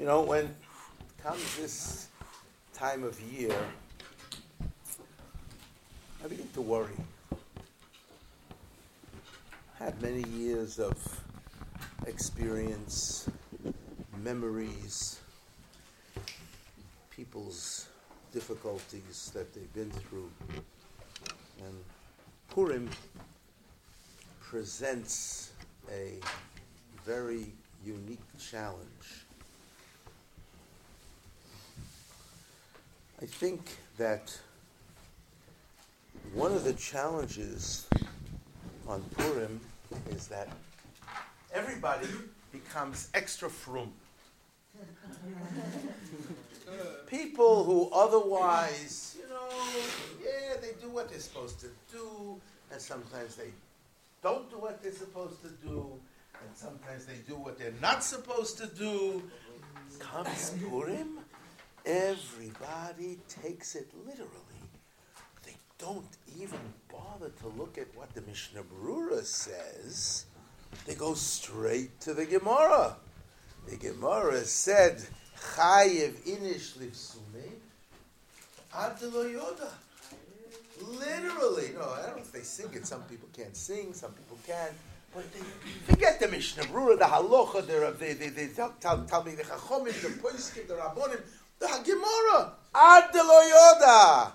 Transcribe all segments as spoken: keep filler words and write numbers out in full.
You know, when comes this time of year, I begin to worry. I had many years of experience, memories, people's difficulties that they've been through. And Purim presents a very unique challenge. I think that one of the challenges on Purim is that everybody becomes extra frum. People who otherwise, you know, yeah, they do what they're supposed to do, and sometimes they don't do what they're supposed to do, and sometimes they do what they're not supposed to do. Comes Purim, everybody takes it literally. They don't even bother to look at what the Mishnah Berurah says. They go straight to the Gemara. The Gemara said, Chayev inish livsumei ad lo yoda. Literally. No, I don't know if they sing it. Some people can't sing, some people can. But they forget the Mishnah Berurah, the Halacha, the, they, they, they tell, tell, tell me the Chachomim, the Poskim, the Rabbonim, the Gemara. Ad lo yoda.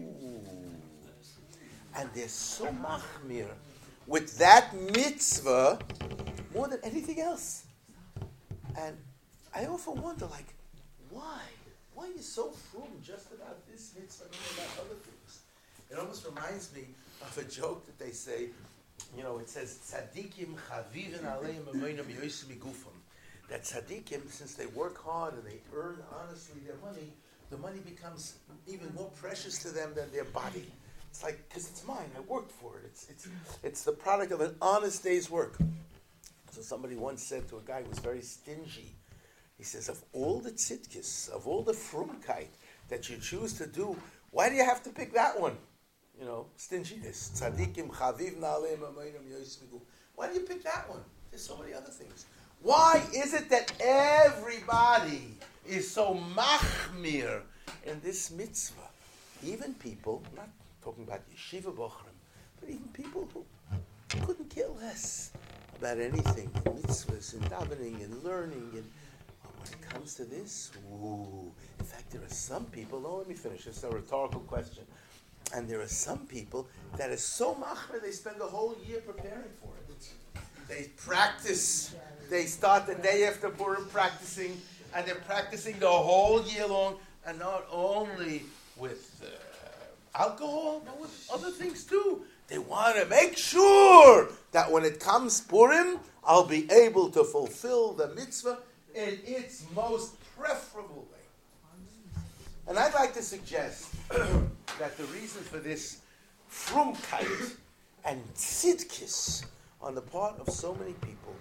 And they're so machmir with that mitzvah more than anything else. And I often wonder, like, why? Why are you so frum just about this mitzvah and not about other things? It almost reminds me of a joke that they say, you know, it says, Tzadikim chavivin aleim amoinam yosim igufam. That tzadikim, since they work hard and they earn honestly their money, the money becomes even more precious to them than their body. It's like, because it's mine, I worked for it. It's, it's, it's the product of an honest day's work. So somebody once said to a guy who was very stingy, he says, of all the tzidkis, of all the frumkeit that you choose to do, why do you have to pick that one? You know, stinginess. Tzadikim chaviv na'aleim amoinam yosmigu. Why do you pick that one? There's so many other things. Why is it that everybody is so machmir in this mitzvah? Even people, not talking about yeshiva bochrim, but even people who couldn't care less about anything, mitzvahs and davening and learning. And well, when it comes to this, ooh. In fact, there are some people, oh, let me finish, it's a rhetorical question. And there are some people that are so machmir, they spend the whole year preparing for it. They practice, they start the day after Purim practicing, and they're practicing the whole year long, and not only with uh, alcohol, but with other things too. They want to make sure that when it comes Purim, I'll be able to fulfill the mitzvah in its most preferable way. And I'd like to suggest that the reason for this frumkeit and tzidkis on the part of so many people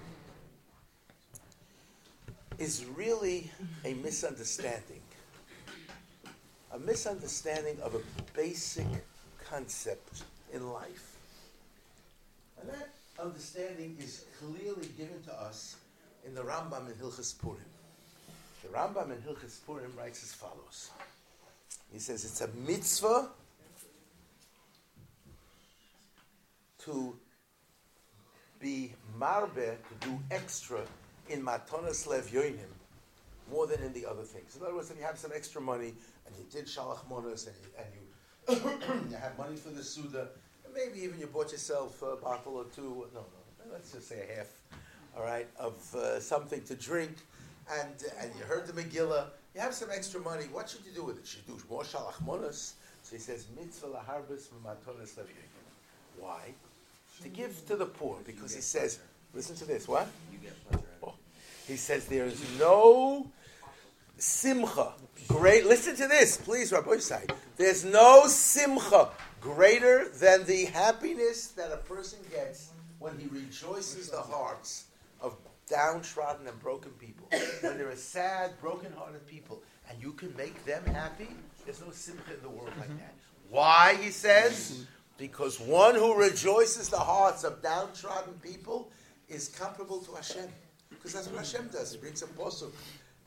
is really a misunderstanding. A misunderstanding of a basic concept in life. And that understanding is clearly given to us in the Rambam in Hilchos Purim. The Rambam in Hilchos Purim writes as follows. He says it's a mitzvah to be marbe, to do extra in matonas lev yoinim, more than in the other things. In other words, if you have some extra money and you did shalach monos and you, and you, you have money for the Suda, and maybe even you bought yourself a bottle or two, no, no, let's just say a half, all right, of uh, something to drink, and uh, and you heard the Megillah, you have some extra money, what should you do with it? Should you do more shalach monos? So he says, mitzvah laharbis matonas lev yoinim. Why? To give to the poor, because he says, listen to this, what? Oh. He says there is no simcha, great, listen to this, please, Rabbi Yisai. There's no simcha greater than the happiness that a person gets when he rejoices the hearts of downtrodden and broken people. When there are sad, broken-hearted people, and you can make them happy, there's no simcha in the world like that. Why, he says? Because one who rejoices the hearts of downtrodden people is comparable to Hashem. Because that's what Hashem does. He brings a posuk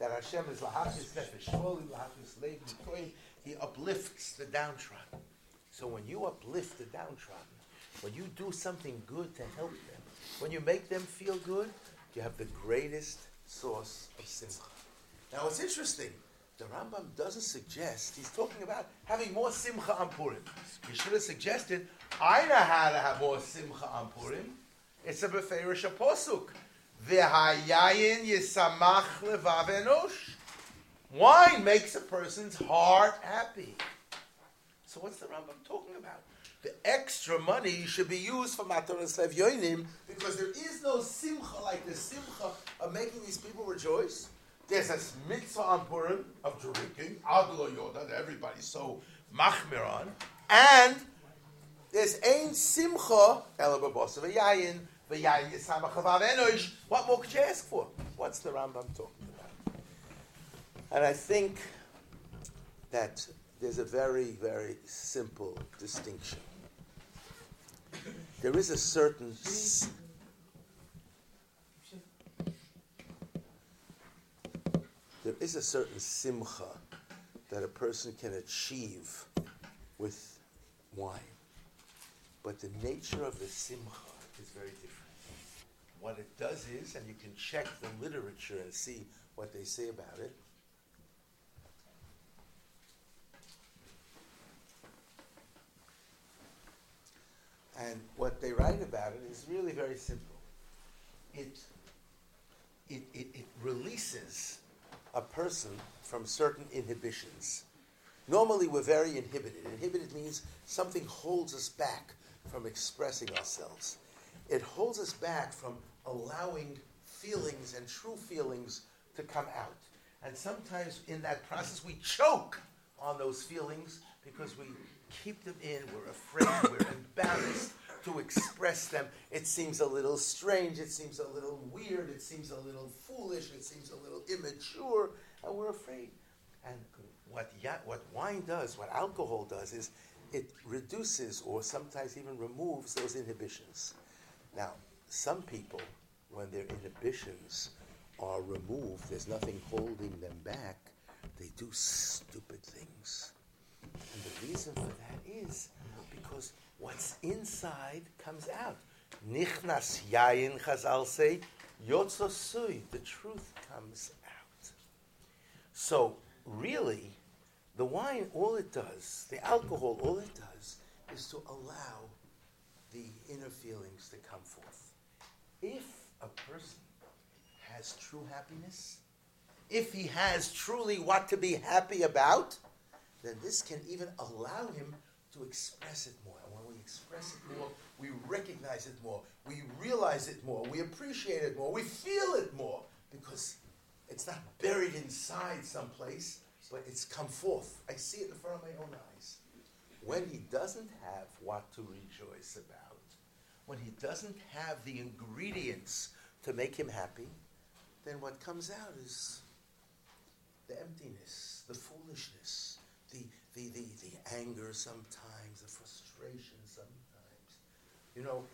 that Hashem is lahachis nefesh shvolim, lahachis leiv nikoim. He uplifts the downtrodden. So when you uplift the downtrodden, when you do something good to help them, when you make them feel good, you have the greatest source of simcha. Now it's interesting. The Rambam doesn't suggest, he's talking about having more simcha on Purim. He should have suggested, I know how to have more simcha on Purim. It's a beferish posuk. V'hayayin yisamach levav enosh. Wine makes a person's heart happy. So what's the Rambam talking about? The extra money should be used for Matanos Levyonim because there is no simcha like the simcha of making these people rejoice. There's a mitzvah on Purim of drinking, Adlo Yoda, that everybody's so machmir on, and there's ein simcha, elababos of a yayin, v'yayin yisamach avav enosh. What more could you ask for? What's the Rambam talking about? And I think that there's a very, very simple distinction. There is a certain s- there is a certain simcha that a person can achieve with wine. But the nature of the simcha is very different. What it does is, and you can check the literature and see what they say about it, and what they write about it is really very simple. It, it, it, it releases a person from certain inhibitions. Normally we're very inhibited. Inhibited means something holds us back from expressing ourselves. It holds us back from allowing feelings and true feelings to come out. And sometimes in that process we choke on those feelings because we keep them in, we're afraid, we're embarrassed to express them. It seems a little strange, it seems a little weird, it seems a little foolish, it seems a little immature, and we're afraid. And what ya- what wine does, what alcohol does, is it reduces or sometimes even removes those inhibitions. Now, some people, when their inhibitions are removed, there's nothing holding them back, they do stupid things. And the reason for that is because what's inside comes out. Nichnas yayin, Chazal say, yotzo sui, the truth comes out. So, really, the wine, all it does, the alcohol, all it does, is to allow the inner feelings to come forth. If a person has true happiness, if he has truly what to be happy about, then this can even allow him to express it more. And when we express it more, we recognize it more, we realize it more, we appreciate it more, we feel it more, because it's not buried inside someplace, but it's come forth. I see it in front of my own eyes. When he doesn't have what to rejoice about, when he doesn't have the ingredients to make him happy, then what comes out is the emptiness, the foolishness, the the, the, the anger sometimes, the frustration sometimes. You know,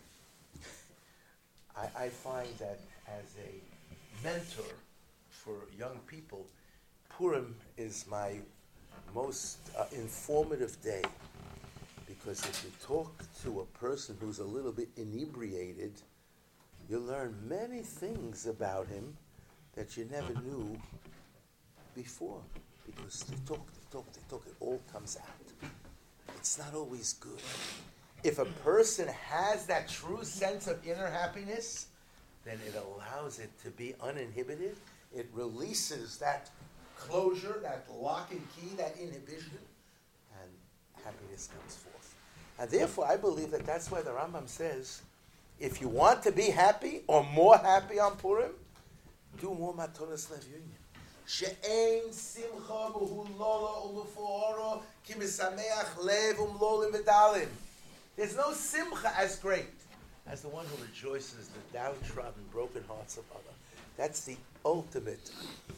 I, I find that as a mentor for young people, Purim is my most uh, informative day, because if you talk to a person who's a little bit inebriated, you learn many things about him that you never knew before, because they talk, they talk, they talk, it all comes out. It's not always good. If a person has that true sense of inner happiness, then it allows it to be uninhibited. It releases that closure, that lock and key, that inhibition, and happiness comes forth. And therefore, I believe that that's why the Rambam says, if you want to be happy or more happy on Purim, do more matonas levyunim. She'ein simcha b'hulola ulufuoro ki misameach lev umlolim v'dalim. There's no simcha as great as the one who rejoices the downtrodden, broken hearts of others. That's the ultimate.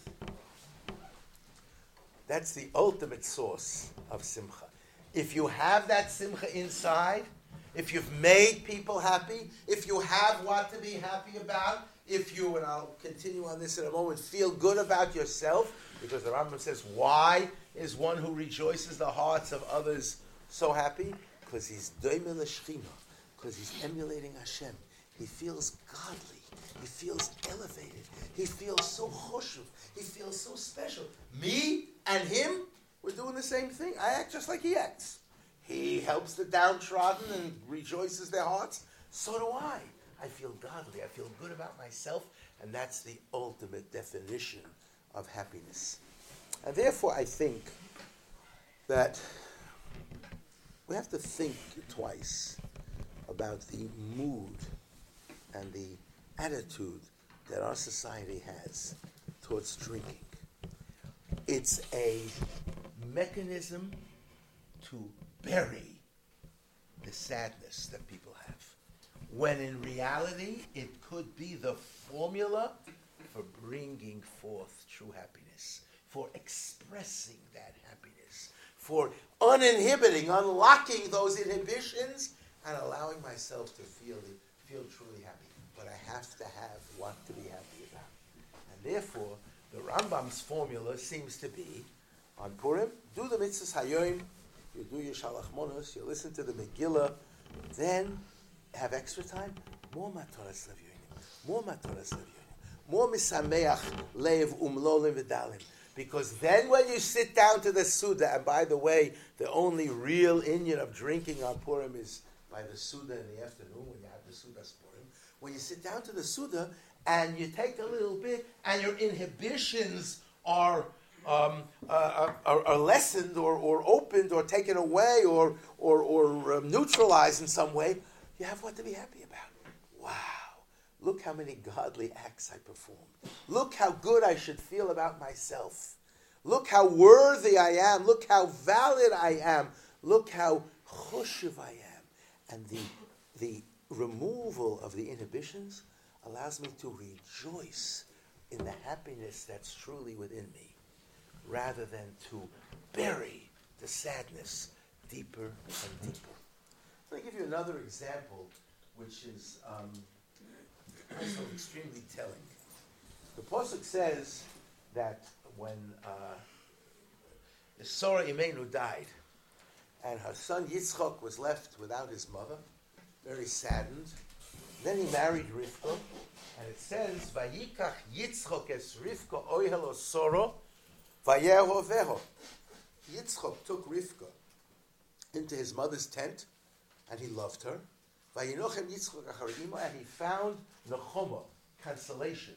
That's the ultimate source of simcha. If you have that simcha inside, if you've made people happy, if you have what to be happy about, if you, and I'll continue on this in a moment, feel good about yourself, because the Rambam says, why is one who rejoices the hearts of others so happy? Because he's doimel l'shchina, because he's emulating Hashem. He feels godly. He feels elevated. He feels so choshuv. He feels so special. Me and him, we're doing the same thing. I act just like he acts. He helps the downtrodden and rejoices their hearts. So do I. I feel godly. I feel good about myself. And that's the ultimate definition of happiness. And therefore, I think that we have to think twice about the mood and the attitude that our society has towards drinking. It's a mechanism to bury the sadness that people have, when in reality it could be the formula for bringing forth true happiness, for expressing that happiness, for uninhibiting, unlocking those inhibitions, and allowing myself to feel feel truly happy. But I have to have what to be happy about. And therefore, the Rambam's formula seems to be, on Purim, do the mitzvahs hayoim, you do your shalach monos, you listen to the Megillah, then have extra time, more matoras levyonim, more matoras levyonim, more misameach lev umlolim v'dalim. Because then when you sit down to the Suda, and by the way, the only real inyan of drinking on Purim is by the Suda in the afternoon, when you have the Suda Purim. When you sit down to the Suda, and you take a little bit, and your inhibitions are um, uh, are, are lessened, or, or opened, or taken away, or or, or um, neutralized in some way, you have what to be happy about. Wow. Look how many godly acts I performed. Look how good I should feel about myself. Look how worthy I am. Look how valid I am. Look how choshev I am. And the, the removal of the inhibitions allows me to rejoice in the happiness that's truly within me, rather than to bury the sadness deeper and deeper. Let me give you another example, which is um, also extremely telling. The Pasuk says that when uh, Sarah Imenu died, and her son Yitzchak was left without his mother, very saddened. Then he married Rivka, and it says, "Vayikach Yitzchak es Rivka oihel osoro, vayeho veho." Yitzchak took Rivka into his mother's tent, and he loved her. Vayinochem Yitzchak achar ima, and he found nechoma, consolation.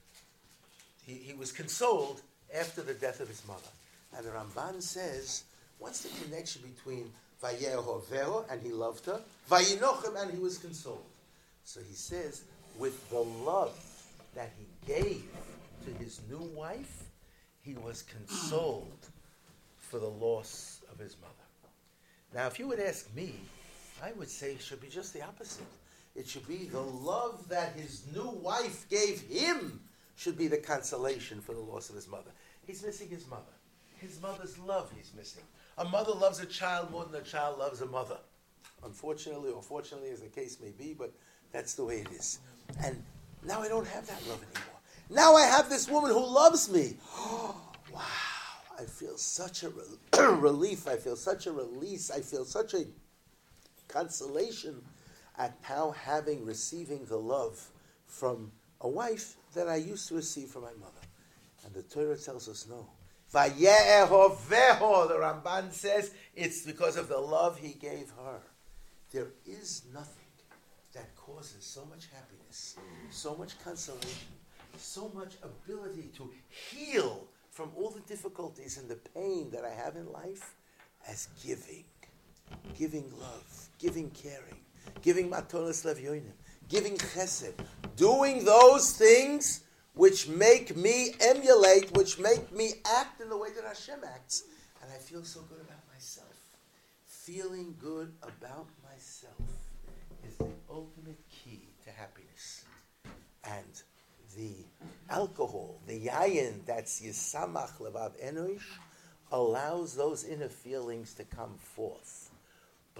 He, he was consoled after the death of his mother. And the Ramban says, what's the connection between Vayeho veho, and he loved her, Vayinochem, and he was consoled? So he says, with the love that he gave to his new wife, he was consoled for the loss of his mother. Now, if you would ask me, I would say it should be just the opposite. It should be the love that his new wife gave him should be the consolation for the loss of his mother. He's missing his mother. His mother's love he's missing. A mother loves a child more than a child loves a mother. Unfortunately, or fortunately, as the case may be, but that's the way it is. And now I don't have that love anymore. Now I have this woman who loves me. Oh, wow. I feel such a re- relief. I feel such a release. I feel such a consolation at now having, receiving the love from a wife that I used to receive from my mother. And the Torah tells us no. Vayeho veho, the Ramban says, it's because of the love he gave her. There is nothing that causes so much happiness, so much consolation, so much ability to heal from all the difficulties and the pain that I have in life as giving. Giving love, giving caring, giving matonos levyonim, giving chesed, doing those things which make me emulate, which make me act in the way that Hashem acts. And I feel so good about myself. Feeling good about myself is the ultimate key to happiness. And the alcohol, the yayin, that's yisamach levav enosh, allows those inner feelings to come forth.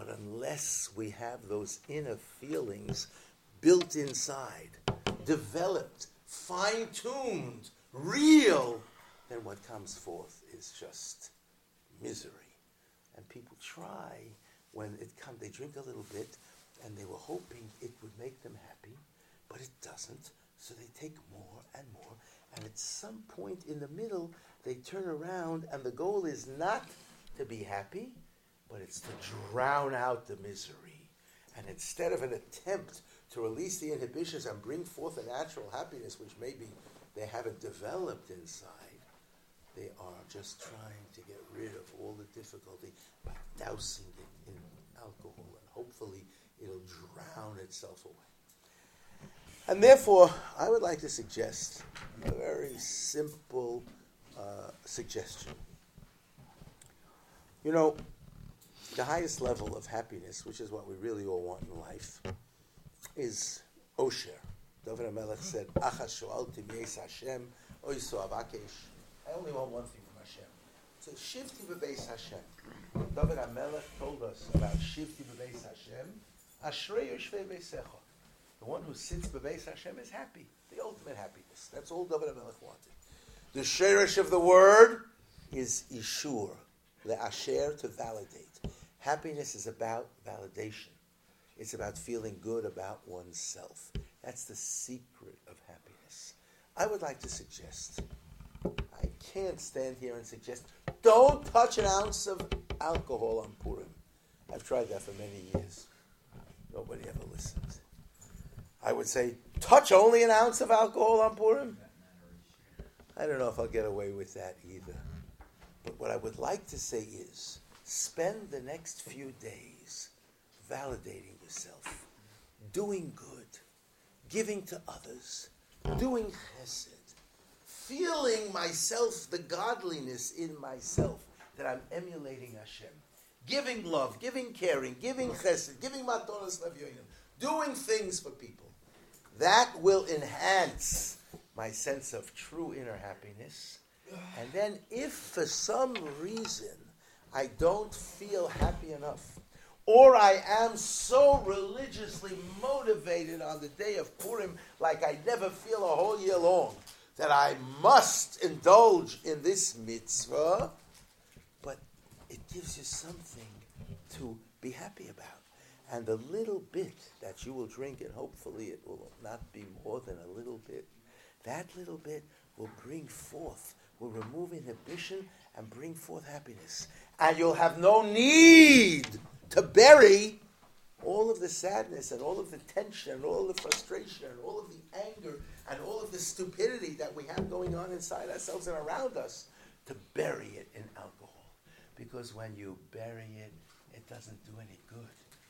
But unless we have those inner feelings built inside, developed, fine-tuned, real, then what comes forth is just misery. And people try, when it comes, they drink a little bit, and they were hoping it would make them happy, but it doesn't, so they take more and more, and at some point in the middle, they turn around, and the goal is not to be happy, but it's to drown out the misery. And instead of an attempt to release the inhibitions and bring forth a natural happiness, which maybe they haven't developed inside, they are just trying to get rid of all the difficulty by dousing it in alcohol, and hopefully it'll drown itself away. And therefore, I would like to suggest a very simple uh, suggestion. You know, the highest level of happiness, which is what we really all want in life, is Osher. David HaMelech said, Achas sho'alti b'yeis Hashem, oiso avakesh. I only want one thing from Hashem. So Shivti b'beis Hashem. David HaMelech told us about Shivti b'beis Hashem. Ashrei yoshvei beisecha. The one who sits b'beis Hashem is happy. The ultimate happiness. That's all David HaMelech wanted. The sheresh of the word is ishur. The asher, to validate. Happiness is about validation. It's about feeling good about oneself. That's the secret of happiness. I would like to suggest, I can't stand here and suggest, don't touch an ounce of alcohol on Purim. I've tried that for many years. Nobody ever listened. I would say, touch only an ounce of alcohol on Purim? I don't know if I'll get away with that either. But what I would like to say is, spend the next few days validating yourself, doing good, giving to others, doing chesed, feeling myself, the godliness in myself, that I'm emulating Hashem, giving love, giving caring, giving chesed, giving matonos levyonim, doing things for people. That will enhance my sense of true inner happiness. And then if for some reason I don't feel happy enough, or I am so religiously motivated on the day of Purim like I never feel a whole year long, that I must indulge in this mitzvah, but it gives you something to be happy about. And the little bit that you will drink, and hopefully it will not be more than a little bit, that little bit will bring forth, will remove inhibition and bring forth happiness. And you'll have no need to bury all of the sadness and all of the tension and all of the frustration and all of the anger and all of the stupidity that we have going on inside ourselves and around us, to bury it in alcohol. Because when you bury it, it doesn't do any good.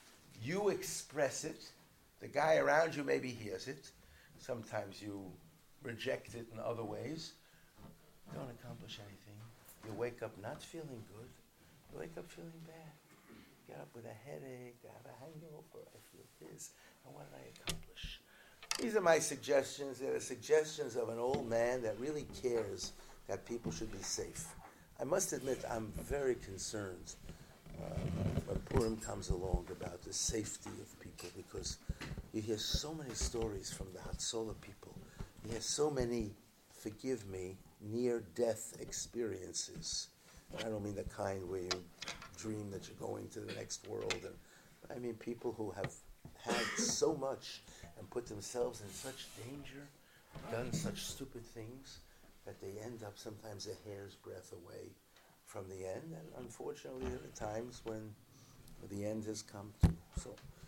You express it. The guy around you maybe hears it. Sometimes you reject it in other ways. You don't accomplish anything. You wake up not feeling good. You wake up feeling bad. Get up with a headache. I have a hangover. I feel this. And what did I accomplish? These are my suggestions. They're the suggestions of an old man that really cares that people should be safe. I must admit, I'm very concerned uh, when Purim comes along about the safety of people, because you hear so many stories from the Hatzolah people. You hear so many, forgive me, near-death experiences. I don't mean the kind where you dream that you're going to the next world. And I mean people who have had so much and put themselves in such danger, done such stupid things, that they end up sometimes a hair's breadth away from the end. And unfortunately, there are times when the end has come too. So,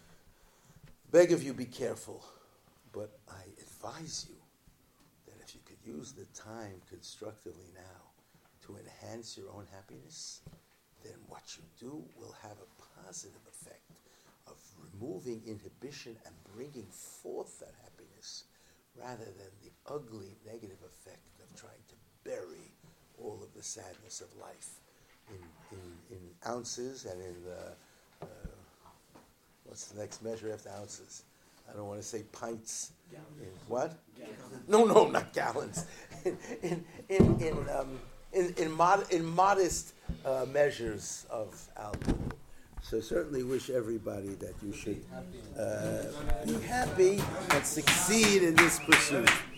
beg of you, be careful. But I advise you that if you could use the time constructively now to enhance your own happiness, then what you do will have a positive effect of removing inhibition and bringing forth that happiness, rather than the ugly negative effect of trying to bury all of the sadness of life in in, in ounces and in uh, uh, what's the next measure after ounces? I don't want to say pints. Gallons. In what? Gallons. No, no, not gallons. in in in in, um, in, in, mod, in modest uh, measures of alcohol. So certainly wish everybody that you should uh, be happy and succeed in this pursuit.